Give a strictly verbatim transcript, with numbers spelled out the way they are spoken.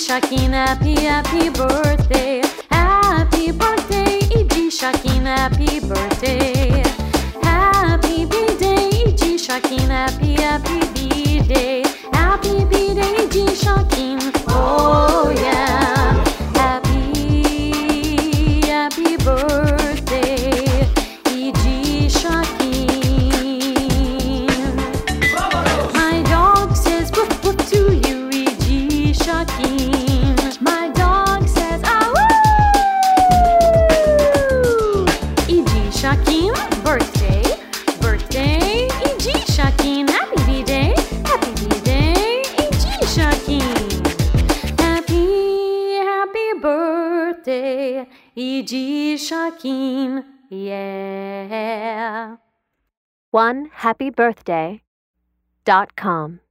Shaquin, happy, happy birthday. Happy birthday, E G Shaquin, happy birthday. Happy B-Day, E G Shaquin, happy, happy B-Day. Happy B-Day, E G Shaquin, oh yeah. Happy, happy birthday, E G Shaquin. My dog says woof woof to you, E G Shaquin. My dog says ah woo. E G Shaquin, birthday, birthday, E G Shaquin, happy B-Day, happy B-Day, E G Shaquin. Happy, happy birthday, E G Shaquin, yeah. one happy birthday dot com